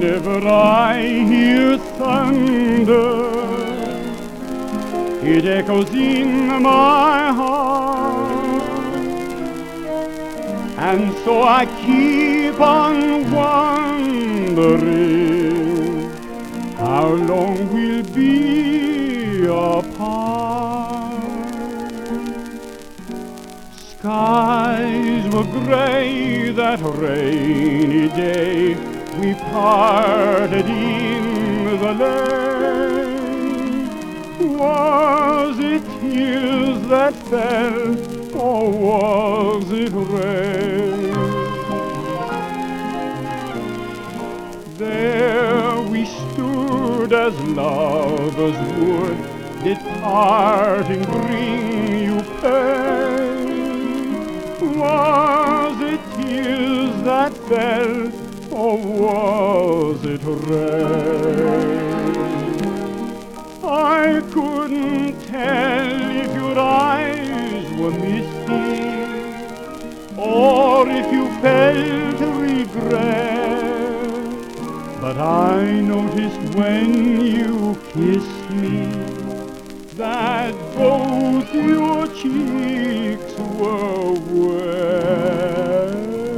Whenever I hear thunder, it echoes in my heart, and so I keep on wondering how long we'll be apart. Skies were gray that rainy day we parted in the lane. Was it tears that fell, or was it rain? There we stood as lovers would, did parting bring you pain? Was it tears that fell, or was it rain? I couldn't tell if your eyes were misty, or if you felt regret, but I noticed when you kissed me that both your cheeks were wet.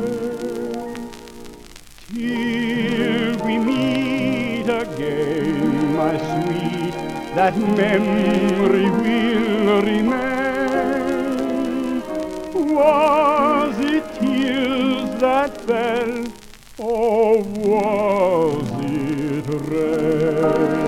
Till we meet again, my sweet, that memory will remain. Was it tears that fell, or was it rain?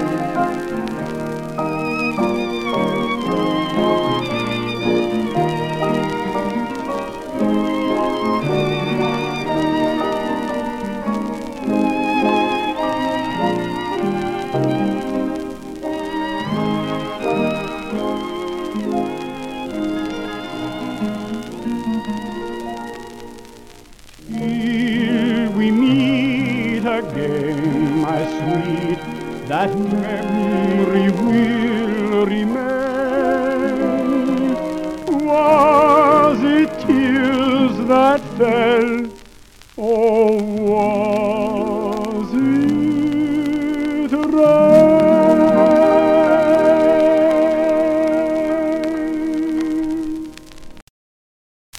Till we meet again, my sweet, that memory will remain. Was it tears that fell, or